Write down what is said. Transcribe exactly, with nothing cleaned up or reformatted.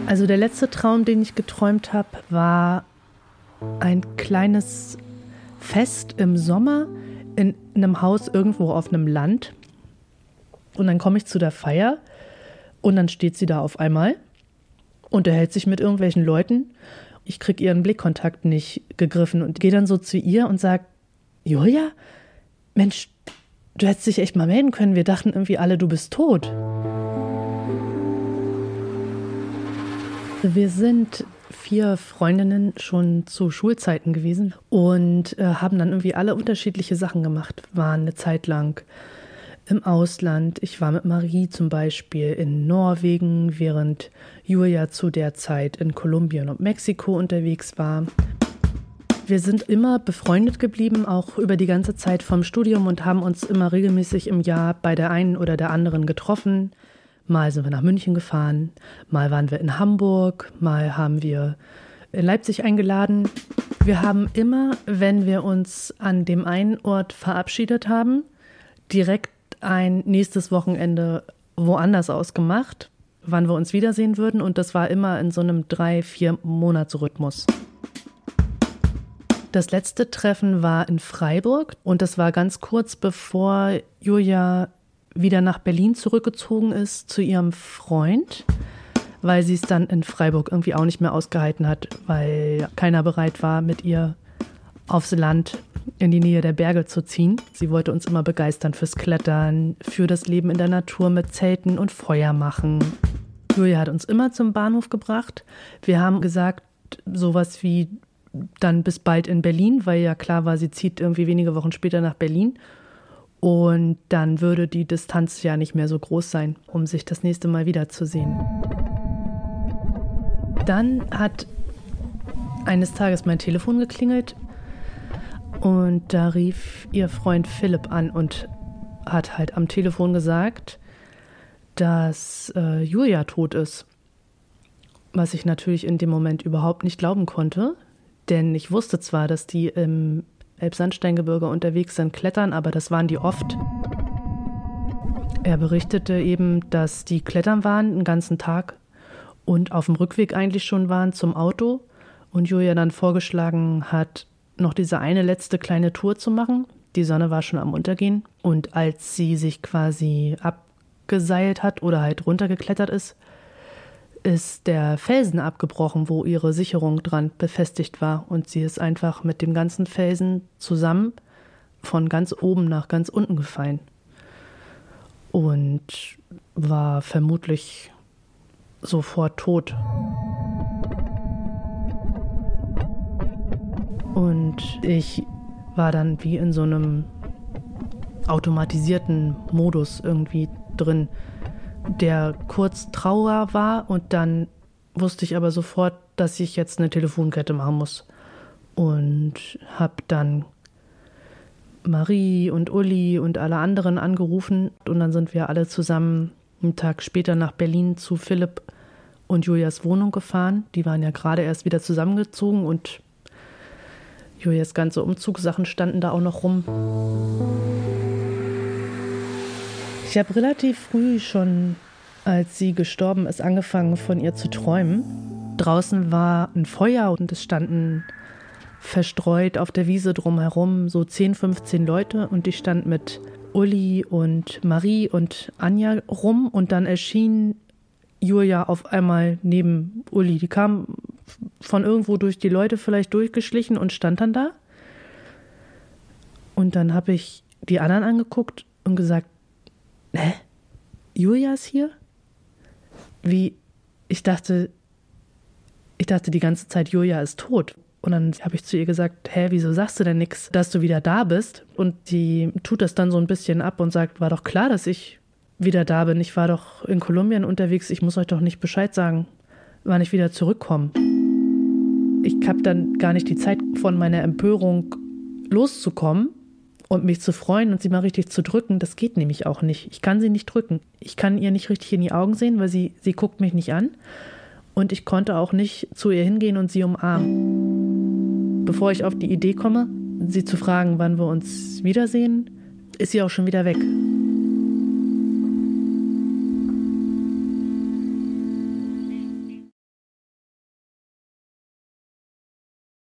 Also der letzte Traum, den ich geträumt habe, war ein kleines Fest im Sommer in einem Haus irgendwo auf einem Land. Und dann komme ich zu der Feier und dann steht sie da auf einmal, unterhält sich mit irgendwelchen Leuten. Ich kriege ihren Blickkontakt nicht gegriffen und gehe dann so zu ihr und sage, Julia, Mensch, du hättest dich echt mal melden können. Wir dachten irgendwie alle, du bist tot. Wir sind vier Freundinnen schon zu Schulzeiten gewesen und äh, haben dann irgendwie alle unterschiedliche Sachen gemacht. Waren eine Zeit lang im Ausland. Ich war mit Marie zum Beispiel in Norwegen, während Julia zu der Zeit in Kolumbien und Mexiko unterwegs war. Wir sind immer befreundet geblieben, auch über die ganze Zeit vom Studium und haben uns immer regelmäßig im Jahr bei der einen oder der anderen getroffen. Mal sind wir nach München gefahren, mal waren wir in Hamburg, mal haben wir in Leipzig eingeladen. Wir haben immer, wenn wir uns an dem einen Ort verabschiedet haben, direkt ein nächstes Wochenende woanders ausgemacht, wann wir uns wiedersehen würden. Und das war immer in so einem drei-, vier Monatsrhythmus. Das letzte Treffen war in Freiburg und das war ganz kurz bevor Julia wieder nach Berlin zurückgezogen ist zu ihrem Freund, weil sie es dann in Freiburg irgendwie auch nicht mehr ausgehalten hat, weil keiner bereit war, mit ihr aufs Land in die Nähe der Berge zu ziehen. Sie wollte uns immer begeistern fürs Klettern, für das Leben in der Natur mit Zelten und Feuer machen. Julia hat uns immer zum Bahnhof gebracht. Wir haben gesagt, sowas wie dann bis bald in Berlin, weil ja klar war, sie zieht irgendwie wenige Wochen später nach Berlin. Und dann würde die Distanz ja nicht mehr so groß sein, um sich das nächste Mal wiederzusehen. Dann hat eines Tages mein Telefon geklingelt und da rief ihr Freund Philipp an und hat halt am Telefon gesagt, dass äh, Julia tot ist. Was ich natürlich in dem Moment überhaupt nicht glauben konnte, denn ich wusste zwar, dass die im Elbsandsteingebirge unterwegs sind, klettern, aber das waren die oft. Er berichtete eben, dass die klettern waren den ganzen Tag und auf dem Rückweg eigentlich schon waren zum Auto und Julia dann vorgeschlagen hat, noch diese eine letzte kleine Tour zu machen. Die Sonne war schon am Untergehen und als sie sich quasi abgeseilt hat oder halt runtergeklettert ist, ist der Felsen abgebrochen, wo ihre Sicherung dran befestigt war. Und sie ist einfach mit dem ganzen Felsen zusammen von ganz oben nach ganz unten gefallen. Und war vermutlich sofort tot. Und ich war dann wie in so einem automatisierten Modus irgendwie drin, der kurz Trauer war und dann wusste ich aber sofort, dass ich jetzt eine Telefonkette machen muss. Und habe dann Marie und Uli und alle anderen angerufen und dann sind wir alle zusammen einen Tag später nach Berlin zu Philipp und Julias Wohnung gefahren. Die waren ja gerade erst wieder zusammengezogen und Julias ganze Umzugssachen standen da auch noch rum. Ich habe relativ früh schon, als sie gestorben ist, angefangen von ihr zu träumen. Draußen war ein Feuer und es standen verstreut auf der Wiese drumherum so zehn, fünfzehn Leute und ich stand mit Uli und Marie und Anja rum und dann erschien Julia auf einmal neben Uli. Die kam von irgendwo durch die Leute vielleicht durchgeschlichen und stand dann da. Und dann habe ich die anderen angeguckt und gesagt, hä? Julia ist hier? Wie? Ich dachte, ich dachte die ganze Zeit, Julia ist tot. Und dann habe ich zu ihr gesagt, hä, wieso sagst du denn nichts, dass du wieder da bist? Und sie tut das dann so ein bisschen ab und sagt, war doch klar, dass ich wieder da bin. Ich war doch in Kolumbien unterwegs, ich muss euch doch nicht Bescheid sagen, wann ich wieder zurückkomme. Ich habe dann gar nicht die Zeit, von meiner Empörung loszukommen und mich zu freuen und sie mal richtig zu drücken. Das geht nämlich auch nicht. Ich kann sie nicht drücken. Ich kann ihr nicht richtig in die Augen sehen, weil sie, sie guckt mich nicht an. Und ich konnte auch nicht zu ihr hingehen und sie umarmen. Bevor ich auf die Idee komme, sie zu fragen, wann wir uns wiedersehen, ist sie auch schon wieder weg.